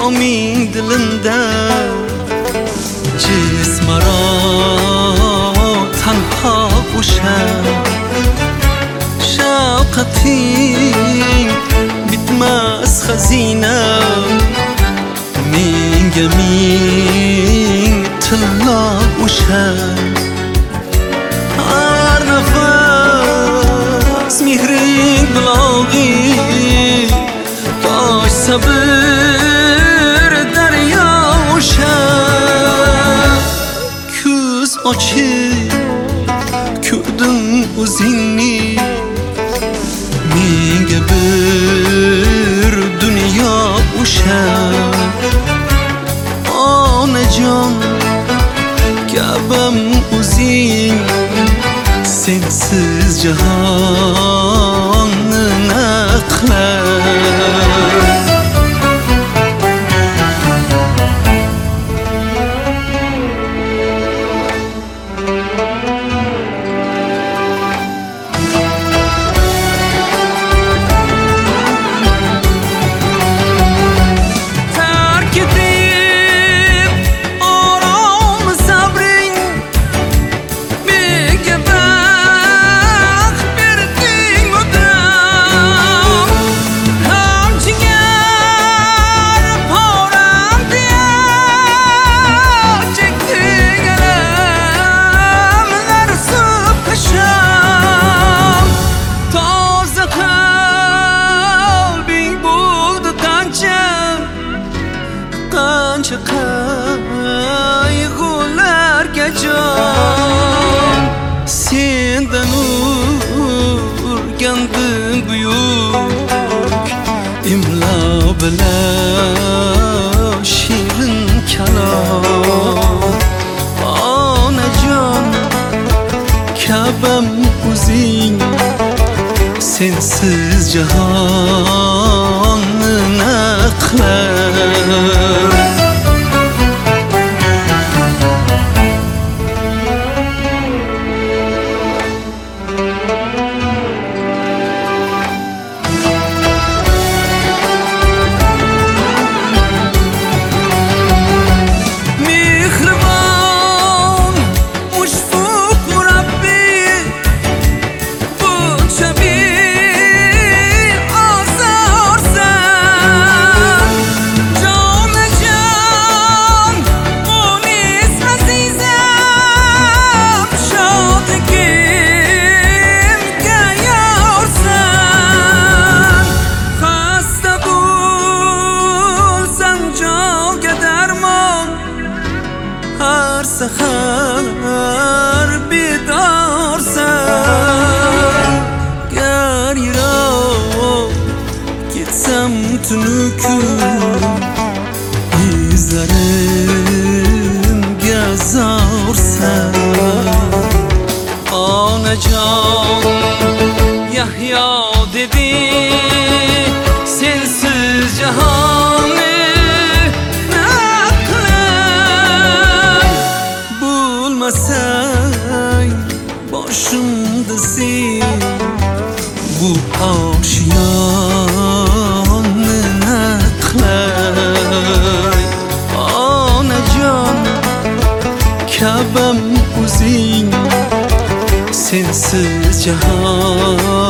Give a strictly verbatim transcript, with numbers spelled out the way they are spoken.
کامین دلنده جسم را تنها بوشم شوقتی بیتمس خزینه میگمین تلا بوشم هر نفس میهرین بلاغی باش sabır derya uşak Küz açıp kürdüm uzinni Minge bir dünya uşak Anacan Kabe'm uzin Sensiz cihanın aklar Kanca kaygılarga can Senden urgandın büyük İmla bilen şirin kalam Anacan Kabe'm uzin Sensiz cihanın aklar سحر بیدار sen گری را gitsem tünüküm izlerim gezarsen Anacan Yahya dedi sensiz cihanı Sen başımdasın bu aşiyanın aklar Anacan Kabe'm uzin sensiz cihan